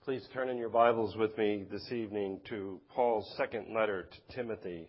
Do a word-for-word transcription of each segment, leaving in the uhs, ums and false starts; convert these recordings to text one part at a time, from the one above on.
Please turn in your Bibles with me this evening to Paul's second letter to Timothy.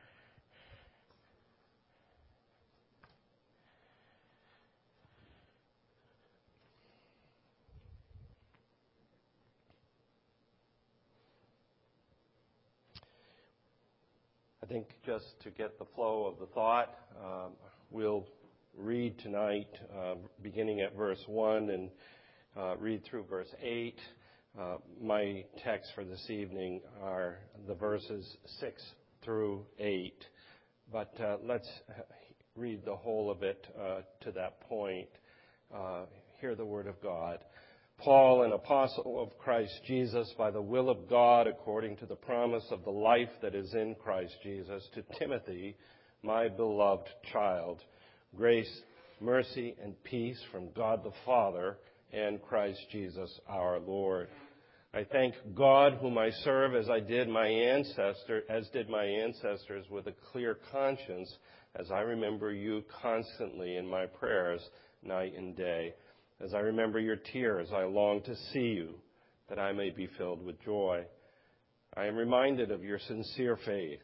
I think just to get the flow of the thought, um, we'll read tonight uh, beginning at verse one and uh, read through verse eight. Uh, my text for this evening are the verses six through eight. But uh, let's read the whole of it uh, to that point. Uh, hear the word of God. Paul, an apostle of Christ Jesus, by the will of God, according to the promise of the life that is in Christ Jesus, to Timothy, my beloved child, grace, mercy, and peace from God the Father and Christ Jesus our Lord. I thank God, whom I serve as I did my ancestor, as did my ancestors, with a clear conscience, as I remember you constantly in my prayers, night and day. As I remember your tears, I long to see you, that I may be filled with joy. I am reminded of your sincere faith,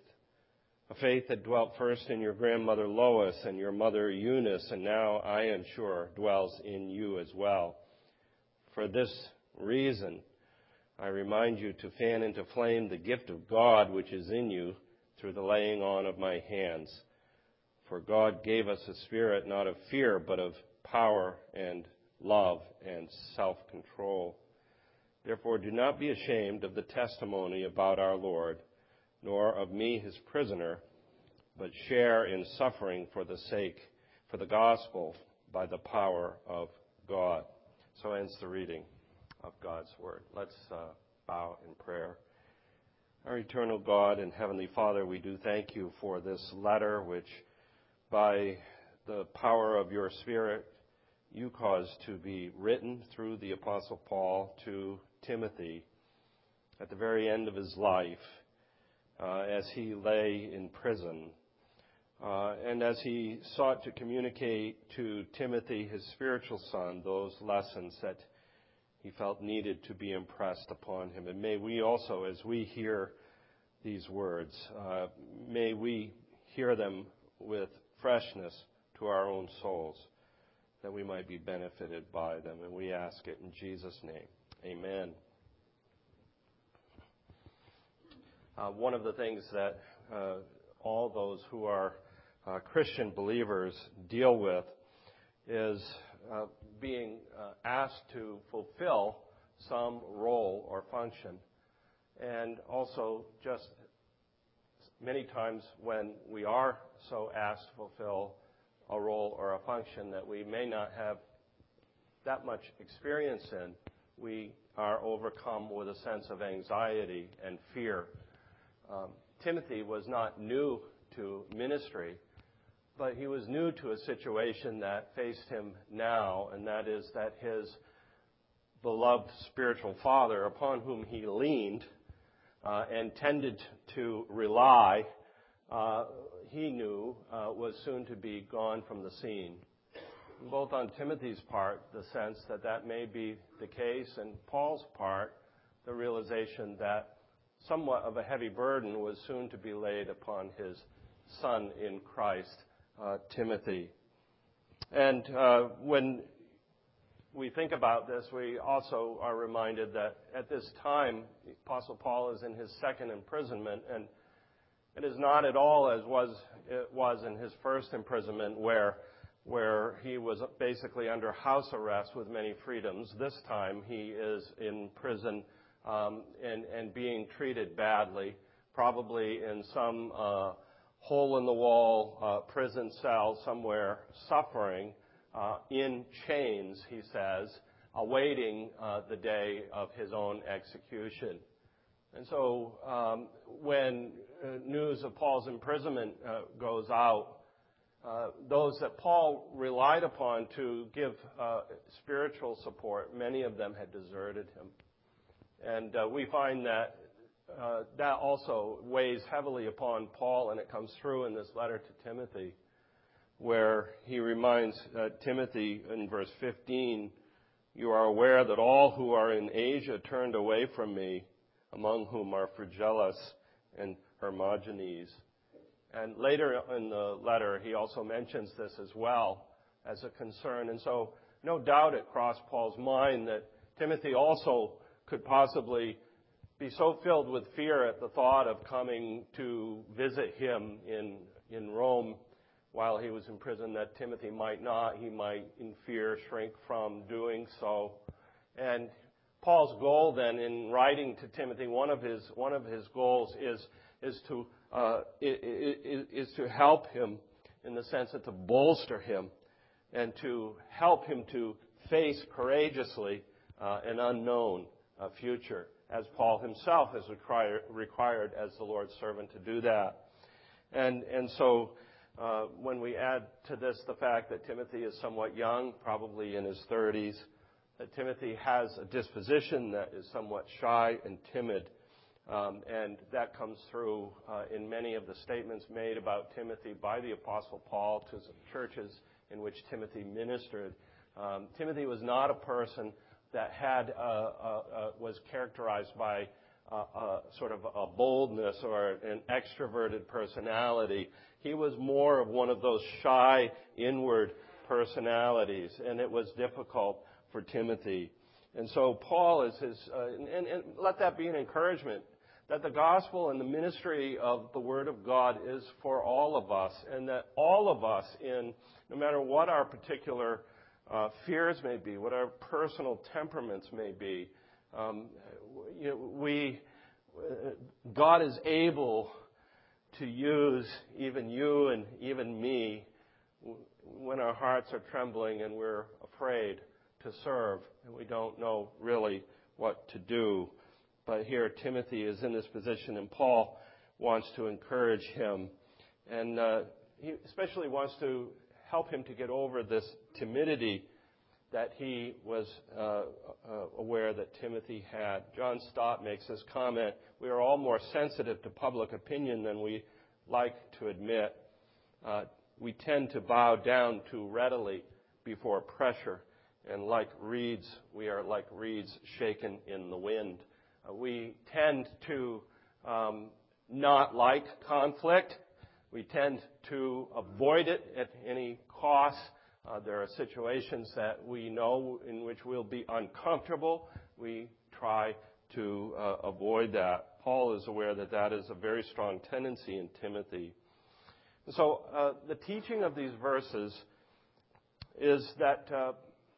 a faith that dwelt first in your grandmother Lois and your mother Eunice, and now, I am sure, dwells in you as well. For this reason, I remind you to fan into flame the gift of God which is in you through the laying on of my hands. For God gave us a spirit not of fear, but of power and love and self-control. Therefore, do not be ashamed of the testimony about our Lord, nor of me, his prisoner, but share in suffering for the sake, for the gospel, by the power of God. So ends the reading of God's word. Let's uh, bow in prayer. Our eternal God and Heavenly Father, we do thank you for this letter which, by the power of your Spirit, you caused to be written through the Apostle Paul to Timothy at the very end of his life, uh, as he lay in prison, uh, and as he sought to communicate to Timothy, his spiritual son, those lessons that he felt needed to be impressed upon him. And may we also, as we hear these words, uh, may we hear them with freshness to our own souls, that we might be benefited by them. And we ask it in Jesus' name. Amen. Uh, one of the things that uh, all those who are uh, Christian believers deal with is uh, being uh, asked to fulfill some role or function. And also just many times when we are so asked to fulfill a role or a function that we may not have that much experience in, we are overcome with a sense of anxiety and fear. Um, Timothy was not new to ministry, but he was new to a situation that faced him now, and that is that his beloved spiritual father, upon whom he leaned uh, and tended to rely, uh, he knew uh, was soon to be gone from the scene. Both on Timothy's part, the sense that that may be the case, and Paul's part, the realization that somewhat of a heavy burden was soon to be laid upon his son in Christ, uh, Timothy. And uh, when we think about this, we also are reminded that at this time, the Apostle Paul is in his second imprisonment, and it is not at all as was it was in his first imprisonment, where where he was basically under house arrest with many freedoms. This time he is in prison um, and, and being treated badly, probably in some uh, hole-in-the-wall uh, prison cell somewhere, suffering uh, in chains, he says, awaiting uh, the day of his own execution. And so um, when uh, news of Paul's imprisonment uh, goes out, uh, those that Paul relied upon to give uh, spiritual support, many of them had deserted him. And uh, we find that uh, that also weighs heavily upon Paul, and it comes through in this letter to Timothy, where he reminds uh, Timothy in verse fifteen You are aware that all who are in Asia turned away from me, among whom are Phygellus and Hermogenes. And later in the letter, he also mentions this as well as a concern. And so no doubt it crossed Paul's mind that Timothy also could possibly be so filled with fear at the thought of coming to visit him in, in Rome while he was in prison that Timothy might not, he might in fear shrink from doing so. And Paul's goal then in writing to Timothy, one of his one of his goals is is to uh, is, is to help him in the sense that to bolster him and to help him to face courageously uh, an unknown uh, future, as Paul himself has required, required as the Lord's servant to do that. And and so. Uh, when we add to this the fact that Timothy is somewhat young, probably in his thirties, that Timothy has a disposition that is somewhat shy and timid, um, and that comes through uh, in many of the statements made about Timothy by the Apostle Paul to some churches in which Timothy ministered. Um, Timothy was not a person that had uh, uh, uh, was characterized by uh, uh, sort of a boldness or an extroverted personality. He was more of one of those shy, inward personalities, and it was difficult for Timothy. And so Paul is his, uh, and, and let that be an encouragement, that the gospel and the ministry of the Word of God is for all of us, and that all of us, in no matter what our particular uh, fears may be, what our personal temperaments may be, um, you know, we, uh, God is able to use even you and even me when our hearts are trembling and we're afraid to serve and we don't know really what to do. But here Timothy is in this position, and Paul wants to encourage him, and uh, he especially wants to help him to get over this timidity that he was uh, uh, aware that Timothy had. John Stott makes this comment: we are all more sensitive to public opinion than we like to admit. Uh, we tend to bow down too readily before pressure, and like reeds, we are like reeds shaken in the wind. Uh, we tend to um, not like conflict. We tend to avoid it at any cost. Uh, there are situations that we know in which we'll be uncomfortable. We try to uh, avoid that. Paul is aware that that is a very strong tendency in Timothy. And so uh, the teaching of these verses is that uh,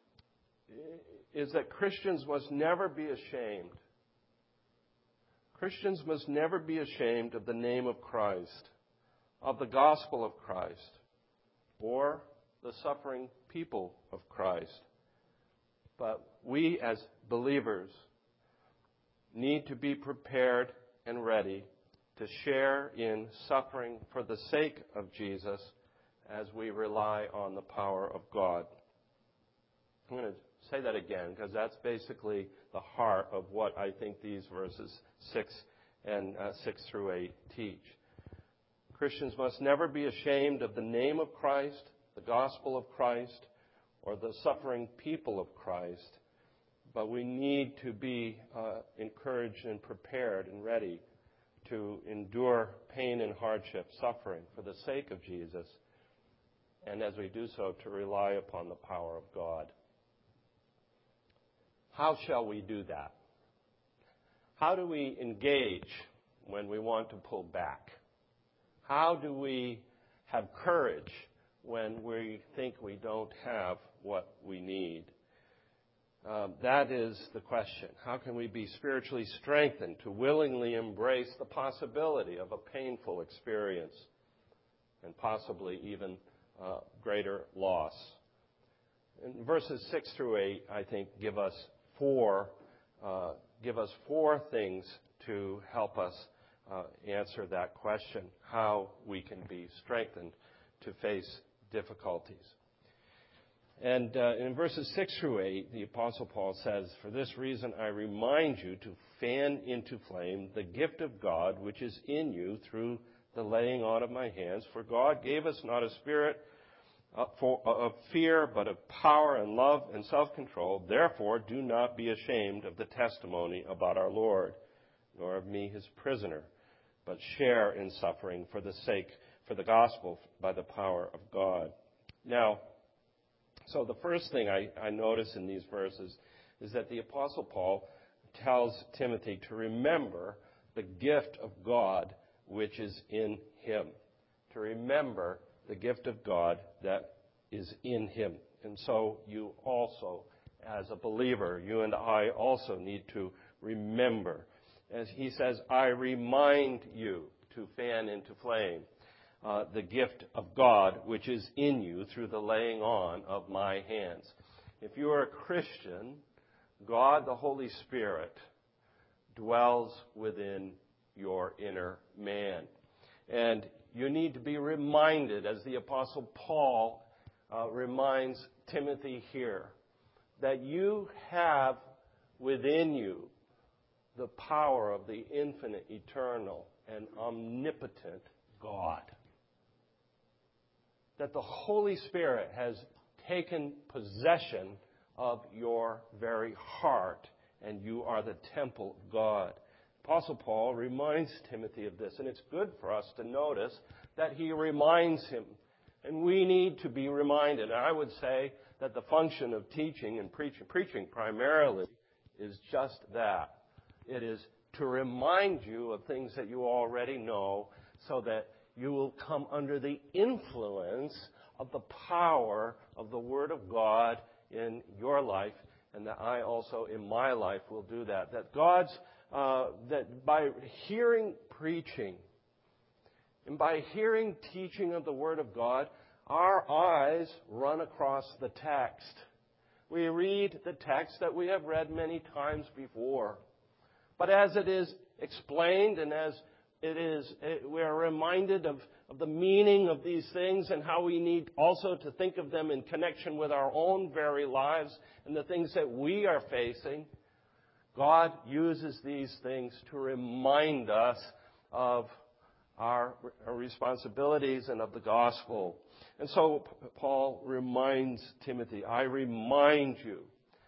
is that Christians must never be ashamed. Christians must never be ashamed of the name of Christ, of the gospel of Christ, or the suffering people of Christ. But we as believers need to be prepared and ready to share in suffering for the sake of Jesus as we rely on the power of God. I'm going to say that again because that's basically the heart of what I think these verses six and uh, six through eight teach. Christians must never be ashamed of the name of Christ, the gospel of Christ, or the suffering people of Christ, but we need to be uh, encouraged and prepared and ready to endure pain and hardship, suffering for the sake of Jesus, and as we do so, to rely upon the power of God. How shall we do that? How do we engage when we want to pull back? How do we have courage when we think we don't have what we need? Um, that is the question. How can we be spiritually strengthened to willingly embrace the possibility of a painful experience and possibly even uh, greater loss? And verses six through eight, I think, give us four uh, give us four things to help us uh, answer that question: how we can be strengthened to face difficulties. And uh, in verses six through eight, the Apostle Paul says, "For this reason I remind you to fan into flame the gift of God which is in you through the laying on of my hands. For God gave us not a spirit of for, of fear, but of power and love and self-control. Therefore, do not be ashamed of the testimony about our Lord, nor of me, his prisoner, but share in suffering for the sake, for the gospel, by the power of God. Now, so the first thing I, I notice in these verses is that the Apostle Paul tells Timothy to remember the gift of God which is in him. To remember the gift of God that is in him. And so you also, as a believer, you and I also need to remember. As he says, I remind you to fan into flame uh, the gift of God which is in you through the laying on of my hands. If you are a Christian, God the Holy Spirit dwells within your inner man. And you need to be reminded, as the Apostle Paul uh, reminds Timothy here, that you have within you the power of the infinite, eternal, and omnipotent God. That the Holy Spirit has taken possession of your very heart, and you are the temple of God. Apostle Paul reminds Timothy of this, and it's good for us to notice that he reminds him. And we need to be reminded. And I would say that the function of teaching and preaching, preaching primarily, is just that. It is to remind you of things that you already know so that you will come under the influence of the power of the Word of God in your life, and that I also in my life will do that. That God's Uh, that by hearing preaching and by hearing teaching of the Word of God, our eyes run across the text. We read the text that we have read many times before. But as it is explained and as it is, it, we are reminded of, of the meaning of these things and how we need also to think of them in connection with our own very lives and the things that we are facing. God uses these things to remind us of our, our responsibilities and of the gospel. And so Paul reminds Timothy, I remind you.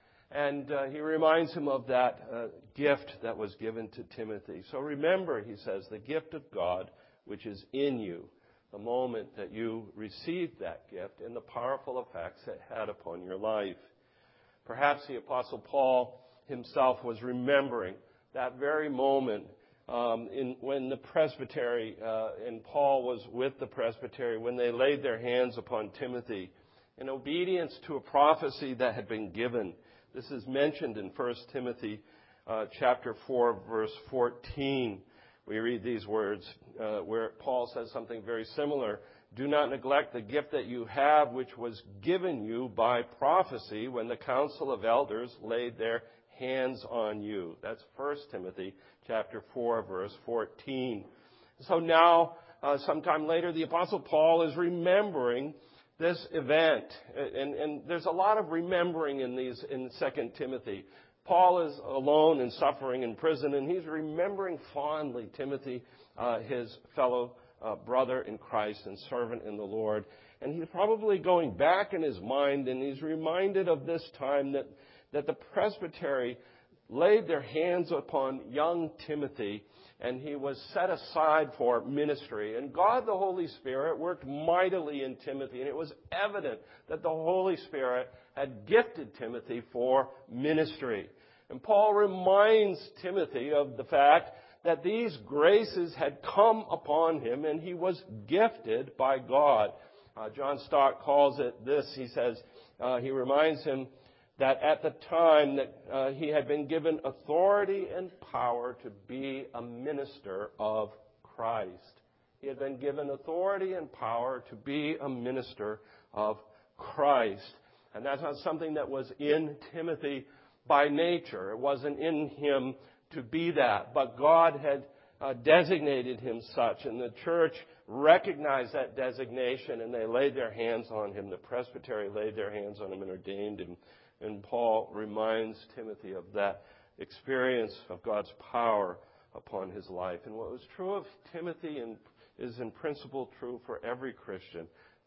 And uh, he reminds him of that uh, gift that was given to Timothy. So remember, he says, the gift of God which is in you, the moment that you received that gift and the powerful effects it had upon your life. Perhaps the Apostle Paul himself was remembering that very moment um, in, when the presbytery, uh, and Paul was with the presbytery, when they laid their hands upon Timothy in obedience to a prophecy that had been given. This is mentioned in First Timothy uh, chapter four, verse fourteen. We read these words uh, where Paul says something very similar. Do not neglect the gift that you have, which was given you by prophecy when the council of elders laid their hands on you. That's First Timothy chapter four, verse fourteen. So now, uh, sometime later, the Apostle Paul is remembering this event. And, and there's a lot of remembering in these in Second Timothy. Paul is alone and suffering in prison, and he's remembering fondly Timothy, uh, his fellow uh, brother in Christ and servant in the Lord. And he's probably going back in his mind, and he's reminded of this time that that the presbytery laid their hands upon young Timothy, and he was set aside for ministry. And God the Holy Spirit worked mightily in Timothy, and it was evident that the Holy Spirit had gifted Timothy for ministry. And Paul reminds Timothy of the fact that these graces had come upon him, and he was gifted by God. Uh, John Stott calls it this. He says, uh, he reminds him that at the time that uh, he had been given authority and power to be a minister of Christ. He had been given authority and power to be a minister of Christ. And that's not something that was in Timothy by nature. It wasn't in him to be that. But God had uh, designated him such, and the church recognized that designation, and they laid their hands on him. The presbytery laid their hands on him and ordained him. And Paul reminds Timothy of that experience of God's power upon his life. And what was true of Timothy and is in principle true for every Christian,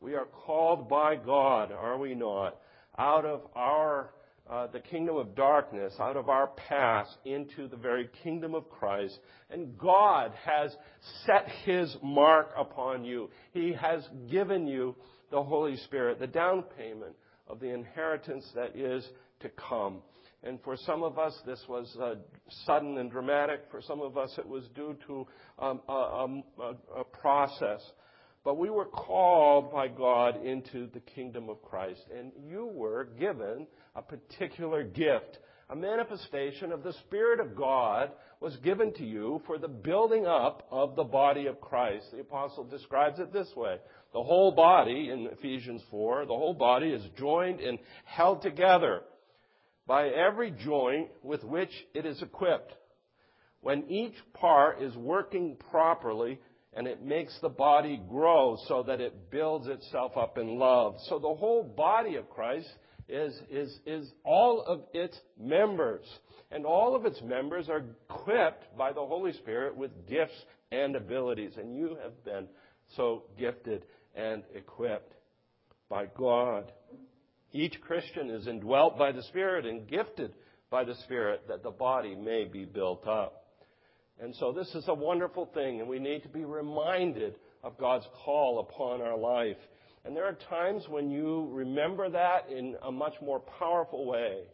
We are called by God, are we not, out of our uh, the kingdom of darkness, out of our past, into the very kingdom of Christ. And God has set His mark upon you. He has given you the Holy Spirit, the down payment of the inheritance that is to come. And for some of us, this was uh, sudden and dramatic. For some of us, it was due to um, a, a, a process. But we were called by God into the kingdom of Christ. And you were given a particular gift. A manifestation of the Spirit of God was given to you for the building up of the body of Christ. The apostle describes it this way. The whole body, in Ephesians four, the whole body is joined and held together by every joint with which it is equipped. When each part is working properly, and it makes the body grow so that it builds itself up in love. So the whole body of Christ is, is, is all of its members. And all of its members are equipped by the Holy Spirit with gifts and abilities. And you have been so gifted and equipped by God. Each Christian is indwelt by the Spirit and gifted by the Spirit that the body may be built up. And so this is a wonderful thing, and we need to be reminded of God's call upon our life. And there are times when you remember that in a much more powerful way.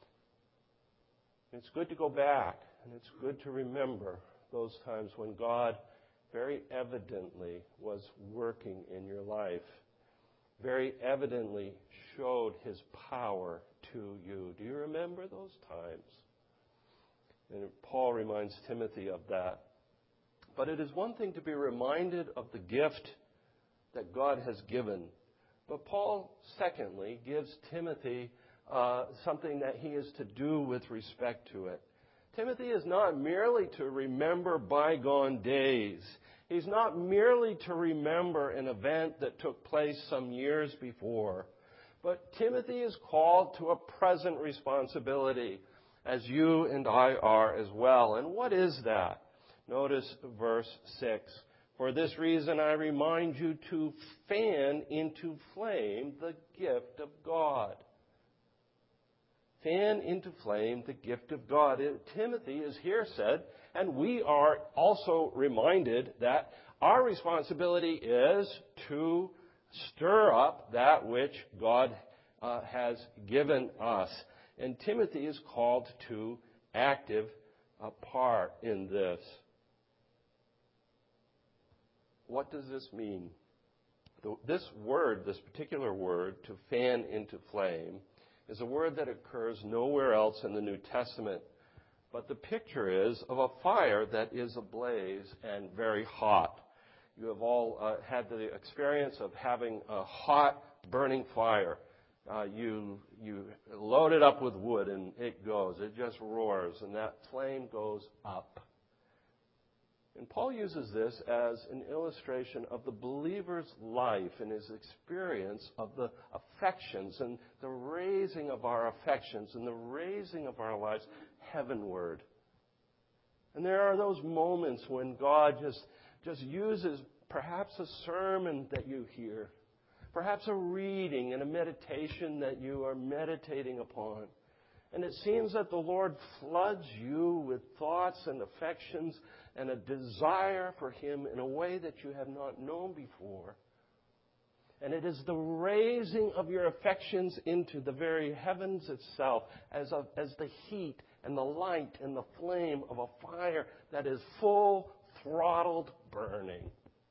It's good to go back, and it's good to remember those times when God very evidently was working in your life, very evidently showed His power to you. Do you remember those times? And Paul reminds Timothy of that. But it is one thing to be reminded of the gift that God has given. But Paul, secondly, gives Timothy uh, something that he is to do with respect to it. Timothy is not merely to remember bygone days. He's not merely to remember an event that took place some years before. But Timothy is called to a present responsibility, as you and I are as well. And what is that? Notice verse six. For this reason I remind you to fan into flame the gift of God. Fan into flame the gift of God. Timothy is here said, and we are also reminded that our responsibility is to stir up that which God uh, has given us. And Timothy is called to active uh, part in this. What does this mean? The, this word, this particular word, to fan into flame, is a word that occurs nowhere else in the New Testament. But the picture is of a fire that is ablaze and very hot. You have all uh, had the experience of having a hot, burning fire. Uh, you you load it up with wood and it goes. It just roars and that flame goes up. And Paul uses this as an illustration of the believer's life and his experience of the affections and the raising of our affections and the raising of our lives heavenward. And there are those moments when God just, just uses perhaps a sermon that you hear, perhaps a reading and a meditation that you are meditating upon. And it seems that the Lord floods you with thoughts and affections and a desire for Him in a way that you have not known before. And it is the raising of your affections into the very heavens itself as, a, as the heat and the light and the flame of a fire that is full-throttled burning.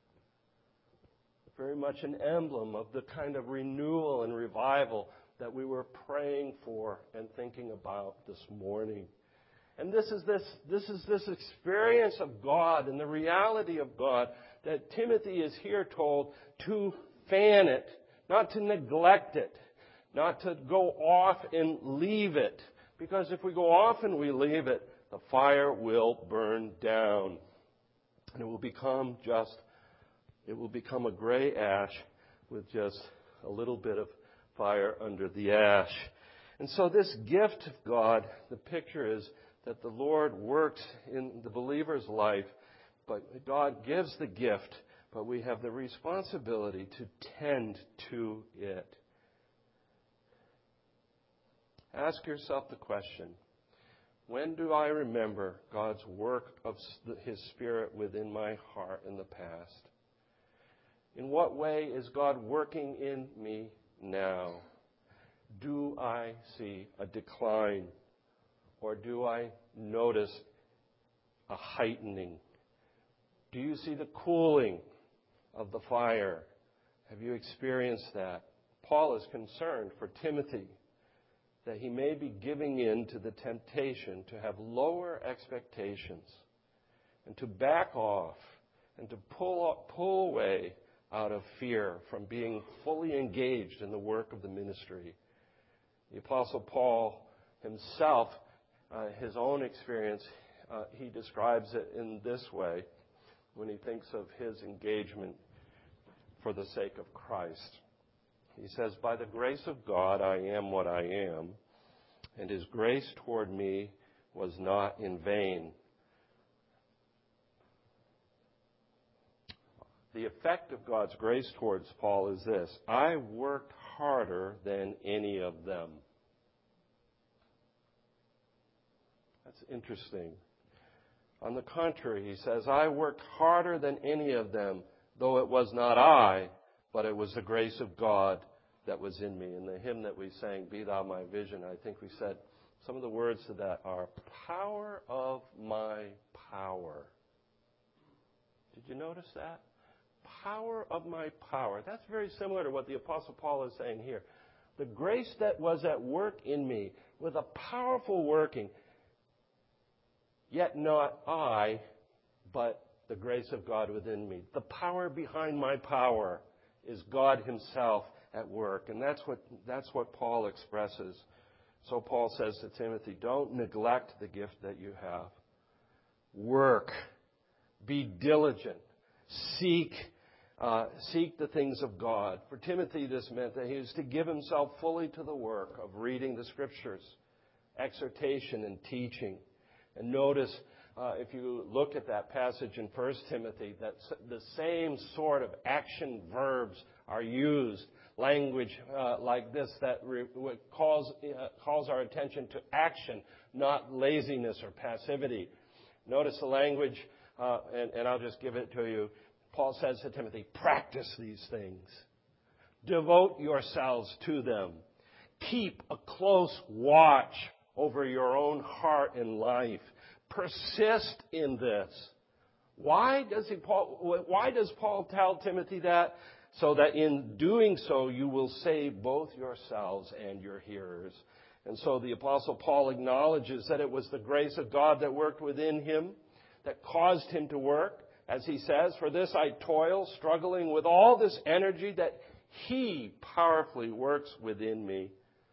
Very much an emblem of the kind of renewal and revival that we were praying for and thinking about this morning. And this is this, this is this experience of God and the reality of God that Timothy is here told to fan it, not to neglect it, not to go off and leave it. Because if we go off and we leave it, the fire will burn down. And it will become just, it will become a gray ash with just a little bit of fire under the ash. And so this gift of God, the picture is that the Lord works in the believer's life, but God gives the gift, but we have the responsibility to tend to it. Ask yourself the question, when do I remember God's work of His Spirit within my heart in the past? In what way is God working in me now? Do I see a decline, or do I notice a heightening? Do you see the cooling of the fire? Have you experienced that? Paul is concerned for Timothy that he may be giving in to the temptation to have lower expectations and to back off and to pull up, pull away out of fear from being fully engaged in the work of the ministry. The Apostle Paul himself, uh, his own experience, uh, he describes it in this way when he thinks of his engagement for the sake of Christ. He says, "By the grace of God I am what I am, and His grace toward me was not in vain." The effect of God's grace towards Paul is this: I worked harder than any of them. That's interesting. On the contrary, he says, I worked harder than any of them, though it was not I, but it was the grace of God that was in me. In the hymn that we sang, "Be Thou My Vision," I think we said some of the words to that are, "Power of my power." Did you notice that? Power of my power. That's very similar to what the Apostle Paul is saying here. The grace that was at work in me, with a powerful working, yet not I, but the grace of God within me. The power behind my power is God Himself at work. And that's what, that's what Paul expresses. So Paul says to Timothy, don't neglect the gift that you have. Work. Be diligent. Seek Uh, seek the things of God. For Timothy, this meant that he was to give himself fully to the work of reading the Scriptures, exhortation and teaching. And notice, uh, if you look at that passage in First Timothy, that the same sort of action verbs are used. Language uh, like this that re- calls, uh, calls our attention to action, not laziness or passivity. Notice the language, uh, and, and I'll just give it to you. Paul says to Timothy, practice these things. Devote yourselves to them. Keep a close watch over your own heart and life. Persist in this. Why does he, Paul, why does Paul tell Timothy that? So that in doing so, you will save both yourselves and your hearers. And so the Apostle Paul acknowledges that it was the grace of God that worked within him, that caused him to work. As he says, for this I toil, struggling with all this energy that He powerfully works within me.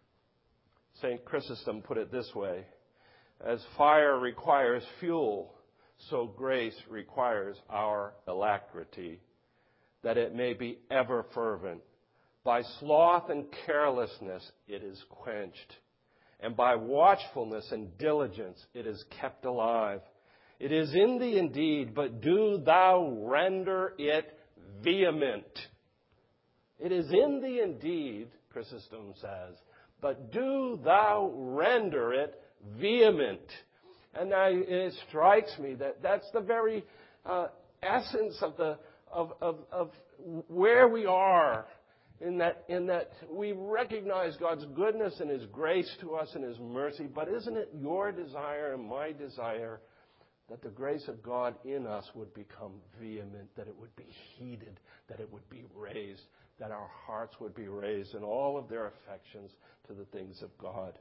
Saint Chrysostom put it this way: as fire requires fuel, so grace requires our alacrity, that it may be ever fervent. By sloth and carelessness it is quenched, and by watchfulness and diligence it is kept alive. It is in thee indeed, but do thou render it vehement. It is in thee indeed, Chrysostom says, but do thou render it vehement. And I, it strikes me that that's the very uh, essence of the of, of of where we are. In that in that we recognize God's goodness and His grace to us and His mercy. But isn't it your desire and my desire that the grace of God in us would become vehement, that it would be heated, that it would be raised, that our hearts would be raised in all of their affections to the things of God?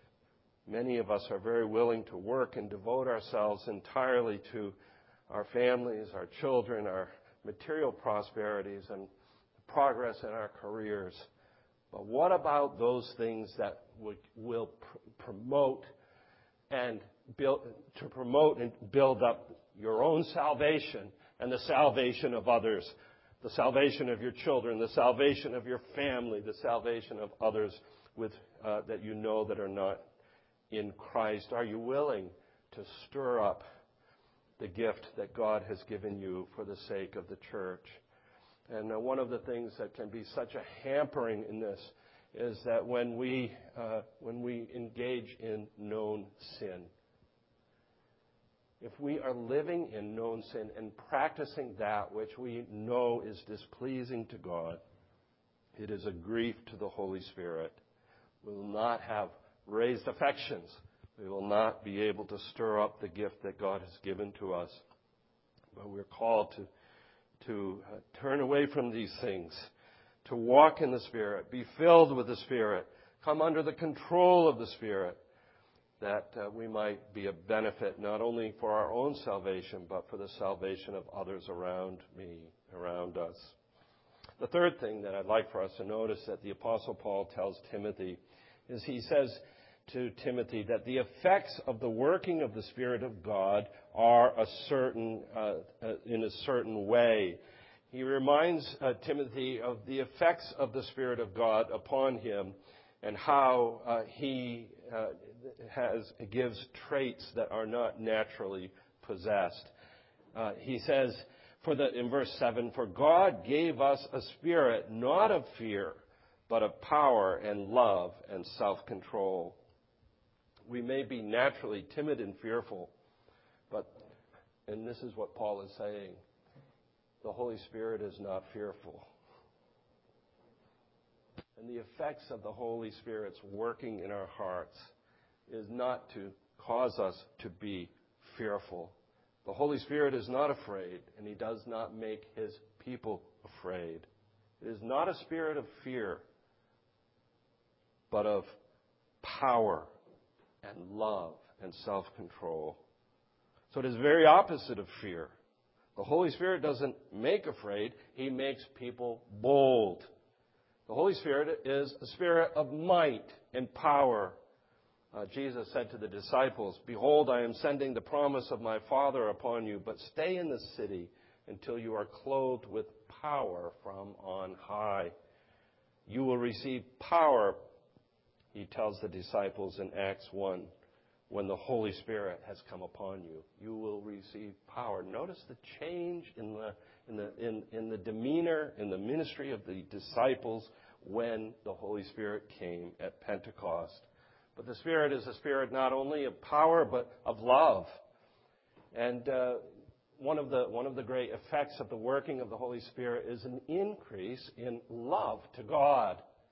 Many of us are very willing to work and devote ourselves entirely to our families, our children, our material prosperities, and progress in our careers. But what about those things that would, will pr- promote and build, to promote and build up your own salvation and the salvation of others, the salvation of your children, the salvation of your family, the salvation of others with uh, that you know that are not in Christ? Are you willing to stir up the gift that God has given you for the sake of the church? And uh, one of the things that can be such a hampering in this is that when we uh, when we engage in known sin, if we are living in known sin and practicing that which we know is displeasing to God, it is a grief to the Holy Spirit. We will not have raised affections. We will not be able to stir up the gift that God has given to us. But we're called to to uh, turn away from these things, to walk in the Spirit, be filled with the Spirit, come under the control of the Spirit, that uh, we might be a benefit not only for our own salvation, but for the salvation of others around me, around us. The third thing that I'd like for us to notice that the Apostle Paul tells Timothy is he says to Timothy that the effects of the working of the Spirit of God are a certain, uh, uh, in a certain way. He reminds uh, Timothy of the effects of the Spirit of God upon him and how uh, he uh, has gives traits that are not naturally possessed. Uh, he says, for the in verse seven, for God gave us a spirit not of fear, but of power and love and self-control. We may be naturally timid and fearful, but, and this is what Paul is saying, the Holy Spirit is not fearful. And the effects of the Holy Spirit's working in our hearts is not to cause us to be fearful. The Holy Spirit is not afraid, and He does not make His people afraid. It is not a spirit of fear, but of power and love and self-control. So it is very opposite of fear. The Holy Spirit doesn't make afraid. He makes people bold. The Holy Spirit is a spirit of might and power. Uh, Jesus said to the disciples, behold, I am sending the promise of my Father upon you, but stay in the city until you are clothed with power from on high. You will receive power, he tells the disciples in Acts one, when the Holy Spirit has come upon you. You will receive power. Notice the change in the in the in, in the demeanor, in the ministry of the disciples when the Holy Spirit came at Pentecost. But the Spirit is a spirit not only of power, but of love. And uh, one of the one of the great effects of the working of the Holy Spirit is an increase in love to God.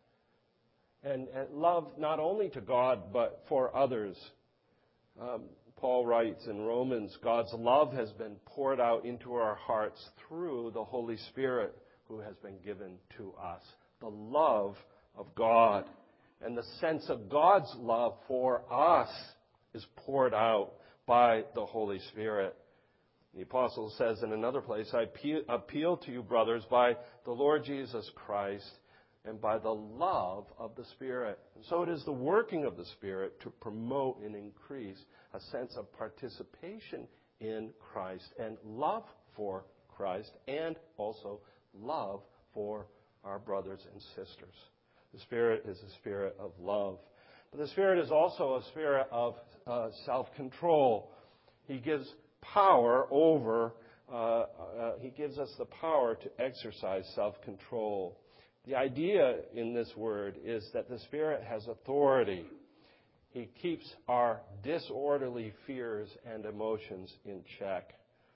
And, and love not only to God, but for others. Um, Paul writes in Romans, God's love has been poured out into our hearts through the Holy Spirit who has been given to us. The love of God and the sense of God's love for us is poured out by the Holy Spirit. The apostle says in another place, I appeal to you, brothers, by the Lord Jesus Christ and by the love of the Spirit. And so it is the working of the Spirit to promote and increase a sense of participation in Christ and love for Christ and also love for our brothers and sisters. The Spirit is a spirit of love. But the Spirit is also a spirit of uh, self-control. He gives power over, uh, uh, He gives us the power to exercise self-control. The idea in this word is that the Spirit has authority. He keeps our disorderly fears and emotions in check.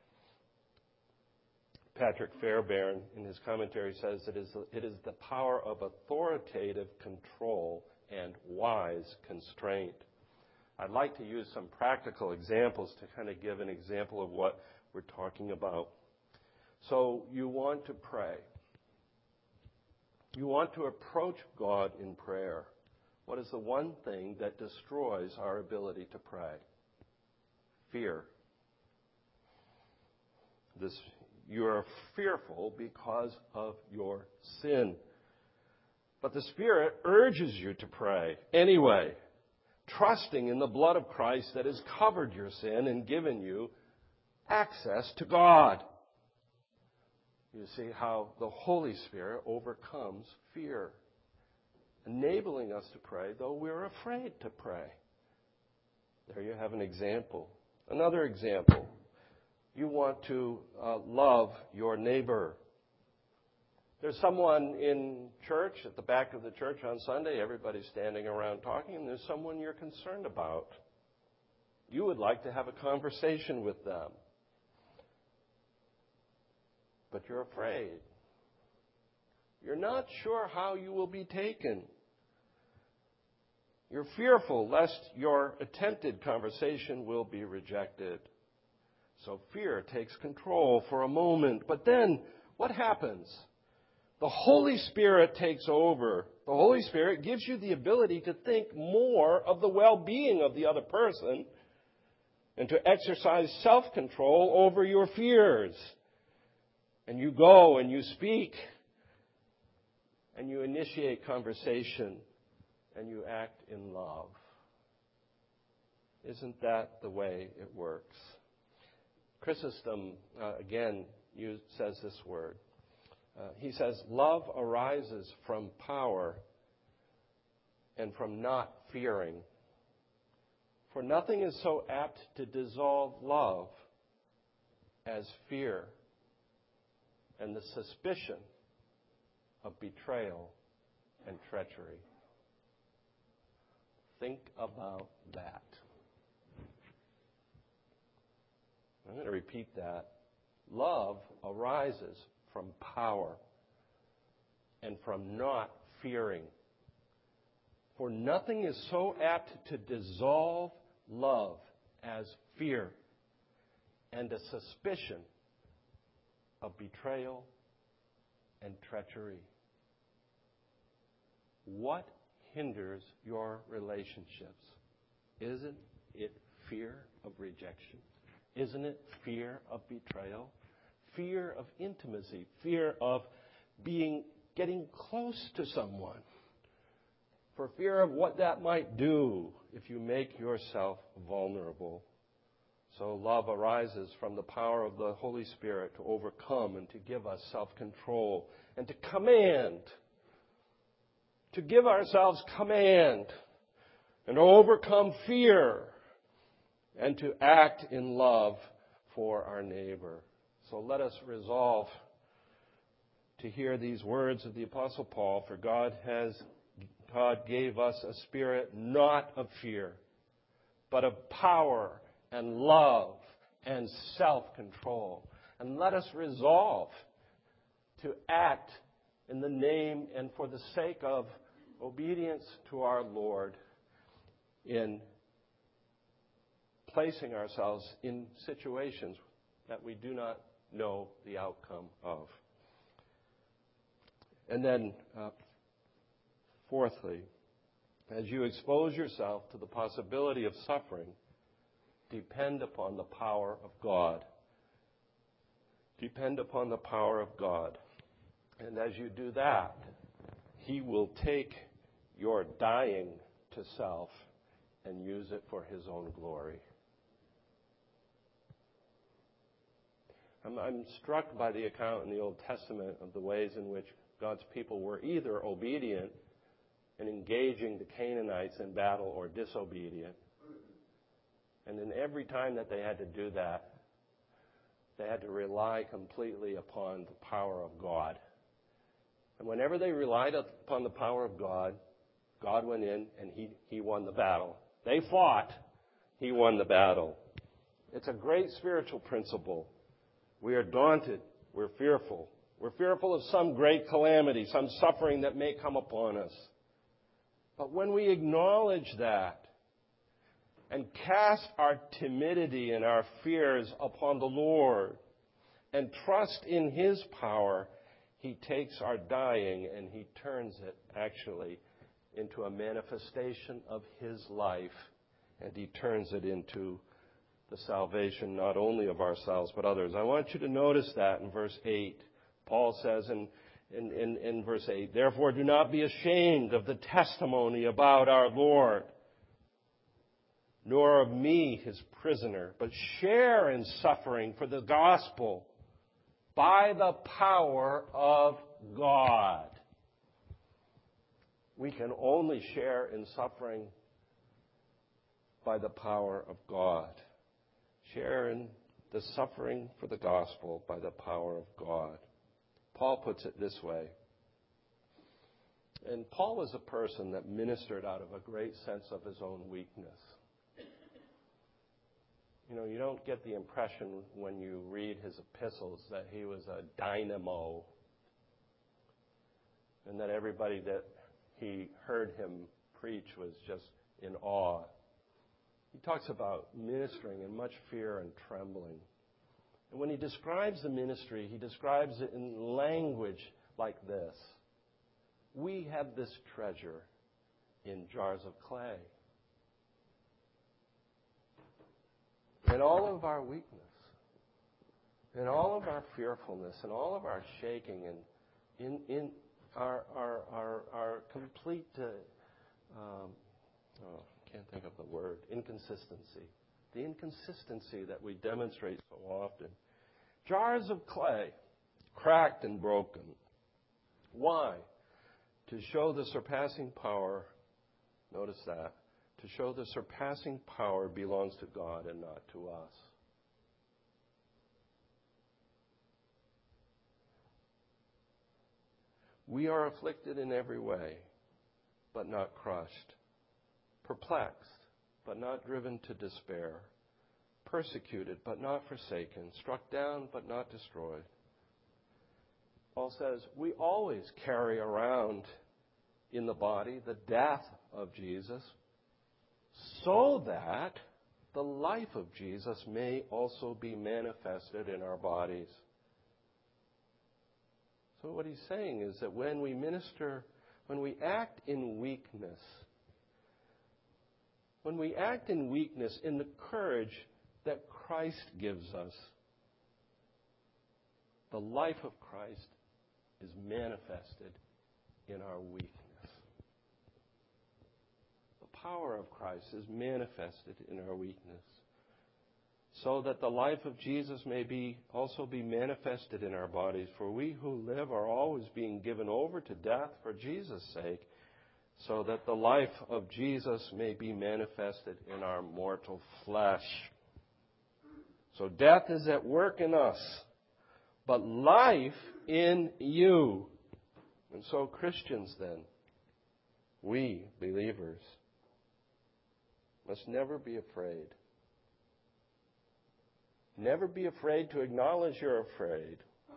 Patrick Fairbairn, in his commentary, says it is, it is the power of authoritative control and wise constraint. I'd like to use some practical examples to kind of give an example of what we're talking about. So you want to pray. You want to approach God in prayer. What is the one thing that destroys our ability to pray? Fear. This, you are fearful because of your sin. But the Spirit urges you to pray anyway, trusting in the blood of Christ that has covered your sin and given you access to God. You see how the Holy Spirit overcomes fear, enabling us to pray, though we're afraid to pray. There you have an example. Another example. You want to uh, love your neighbor. There's someone in church, at the back of the church on Sunday, everybody's standing around talking, and there's someone you're concerned about. You would like to have a conversation with them. But you're afraid. You're not sure how you will be taken. You're fearful lest your attempted conversation will be rejected. So fear takes control for a moment. But then, what happens? The Holy Spirit takes over. The Holy Spirit gives you the ability to think more of the well-being of the other person and to exercise self-control over your fears. And you go and you speak and you initiate conversation and you act in love. Isn't that the way it works? Chrysostom, uh, again, used, says this word. Uh, he says, love arises from power and from not fearing. For nothing is so apt to dissolve love as fear and the suspicion of betrayal and treachery. Think about that. I'm going to repeat that. Love arises from power and from not fearing. For nothing is so apt to dissolve love as fear and a suspicion of betrayal and treachery. What hinders your relationships? Isn't it fear of rejection? Isn't it fear of betrayal? Fear of intimacy, fear of being, getting close to someone, for fear of what that might do if you make yourself vulnerable. So love arises from the power of the Holy Spirit to overcome and to give us self-control and to command, to give ourselves command and to overcome fear and to act in love for our neighbor. So let us resolve to hear these words of the Apostle Paul, for God has, God gave us a spirit not of fear, but of power and love and self-control. And let us resolve to act in the name and for the sake of obedience to our Lord in placing ourselves in situations that we do not know the outcome of. And then, uh, fourthly, as you expose yourself to the possibility of suffering, depend upon the power of God. Depend upon the power of God. And as you do that, He will take your dying to self and use it for His own glory. I'm, I'm struck by the account in the Old Testament of the ways in which God's people were either obedient and engaging the Canaanites in battle or disobedient. And then every time that they had to do that, they had to rely completely upon the power of God. And whenever they relied upon the power of God, God went in and he, he won the battle. They fought. He won the battle. It's a great spiritual principle. We are daunted. We're fearful. We're fearful of some great calamity, some suffering that may come upon us. But when we acknowledge that and cast our timidity and our fears upon the Lord and trust in His power, He takes our dying and He turns it actually into a manifestation of His life, and He turns it into the salvation not only of ourselves but others. I want you to notice that in verse eight. Paul says in, in, in, in verse eight, therefore do not be ashamed of the testimony about our Lord, nor of me, His prisoner, but share in suffering for the gospel by the power of God. We can only share in suffering by the power of God. Share in the suffering for the gospel by the power of God. Paul puts it this way. And Paul was a person that ministered out of a great sense of his own weakness. You know, you don't get the impression when you read his epistles that he was a dynamo and that everybody that he heard him preach was just in awe. He talks about ministering in much fear and trembling. And when he describes the ministry, he describes it in language like this. We have this treasure in jars of clay. In all of our weakness, in all of our fearfulness, in all of our shaking, and in, in our, our, our, our complete, uh, um, oh, I can't think of the word, inconsistency. The inconsistency that we demonstrate so often. Jars of clay, cracked and broken. Why? To show the surpassing power, notice that, to show the surpassing power belongs to God and not to us. We are afflicted in every way, but not crushed. Perplexed, but not driven to despair. Persecuted, but not forsaken. Struck down, but not destroyed. Paul says, we always carry around in the body the death of Jesus, so that the life of Jesus may also be manifested in our bodies. So what he's saying is that when we minister, when we act in weakness, when we act in weakness, in the courage that Christ gives us, the life of Christ is manifested in our weakness. The power of Christ is manifested in our weakness, so that the life of Jesus may be also be manifested in our bodies. For we who live are always being given over to death for Jesus' sake, so that the life of Jesus may be manifested in our mortal flesh. So death is at work in us, but life in you. And so Christians then, we believers, must never be afraid. Never be afraid to acknowledge you're afraid.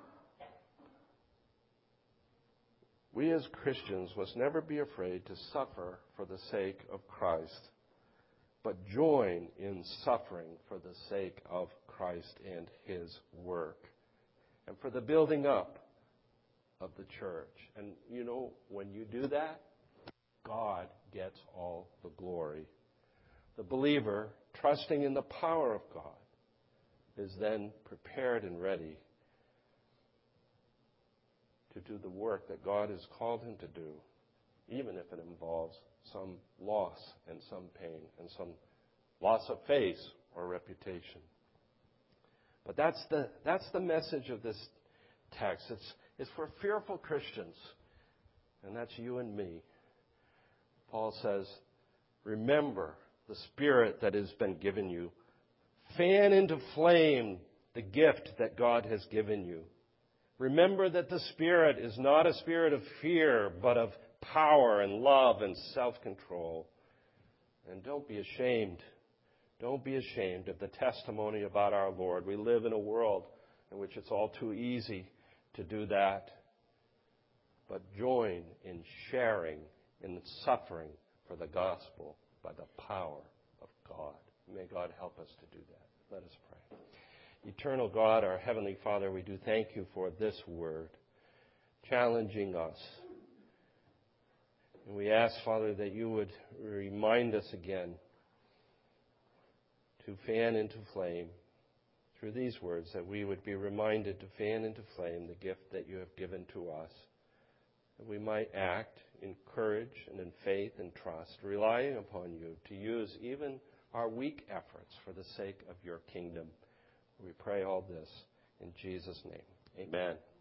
We as Christians must never be afraid to suffer for the sake of Christ, but join in suffering for the sake of Christ and His work, and for the building up of the church. And you know, when you do that, God gets all the glory. The believer, trusting in the power of God, is then prepared and ready to do the work that God has called him to do, even if it involves some loss and some pain and some loss of face or reputation. But that's the, that's the message of this text. It's, it's for fearful Christians, and that's you and me. Paul says, remember the Spirit that has been given you. Fan into flame the gift that God has given you. Remember that the Spirit is not a spirit of fear, but of power and love and self-control. And don't be ashamed. Don't be ashamed of the testimony about our Lord. We live in a world in which it's all too easy to do that. But join in sharing in suffering for the gospel by the power of God. May God help us to do that. Let us pray. Eternal God, our Heavenly Father, we do thank you for this word, challenging us. And we ask, Father, that you would remind us again to fan into flame, through these words, that we would be reminded to fan into flame the gift that you have given to us, that we might act in courage and in faith and trust, relying upon you to use even our weak efforts for the sake of your kingdom. We pray all this in Jesus' name. Amen.